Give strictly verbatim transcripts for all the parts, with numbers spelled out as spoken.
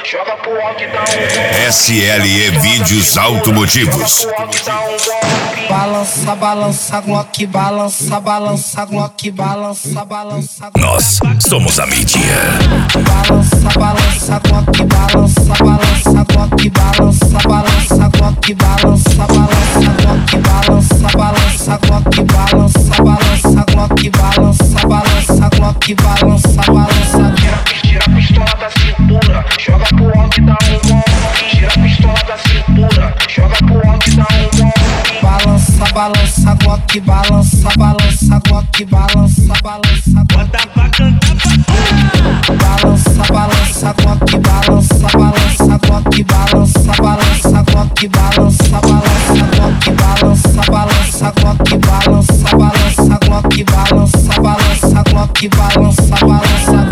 joga pro alto e dá um S L E Vídeos Automotivos. Balança, balança, Glock, balança, balança, Glock, balança, balança. Nós somos a mídia. Balança, balança, Glock, balança, balança, Glock, balança, balança, Glock, balança, balança, Glock, balança, balança, Glock, balança, balança, Glock, balança, balança, Glock, balança, balança. Tira a pistola da cintura, joga pro alto e dá um golpe. Tira a pistola da cintura, joga pro alto e dá um golpe. Balança, balança, Glock, balança, balança, Glock, balança, balança. Bota pra cantar pra Balança, balança, Glock, balança, balança, Glock, balança, balança, Glock, balança, balança, Glock, balança, balança, Glock, balança, balança, Glock, balança, balança, Glock, balança, balança.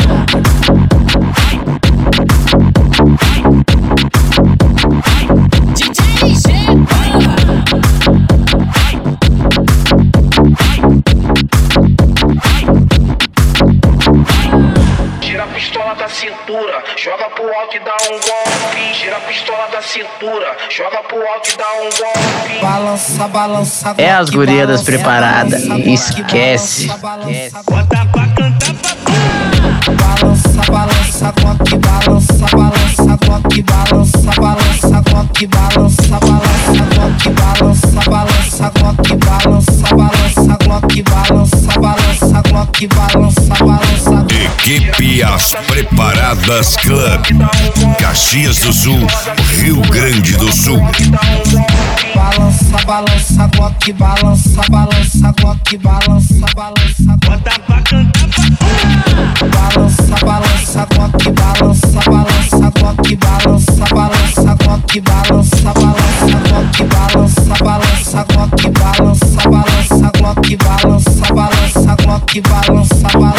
D J G. Tira a pistola da cintura, joga pro alto e dá um golpe. Tira a pistola da cintura, joga pro alto e dá um golpe. Balança, balança, É as gurias balança, preparadas, balança, esquece. balança, bota pra cantar pra balança, balança, Glock, balança, balança, Glock, balança, balança, Glock, balança, balança, Glock, balança, balança, Glock, balança, balança, Glock, balança, balança, Glock, balança, balança. Equipe As Preparadas Club, Caxias do Sul, Rio Grande do Sul. Balança, balança, Glock, balança, balança, Glock, balança, balança. bota pra cantar pra Balança, balança, Glock, balança, balança, Glock, balança, balança, Glock, balança, balança, Glock, balança, balança, Glock, balança, balança, Glock, balança, balança, Glock, balança, balança.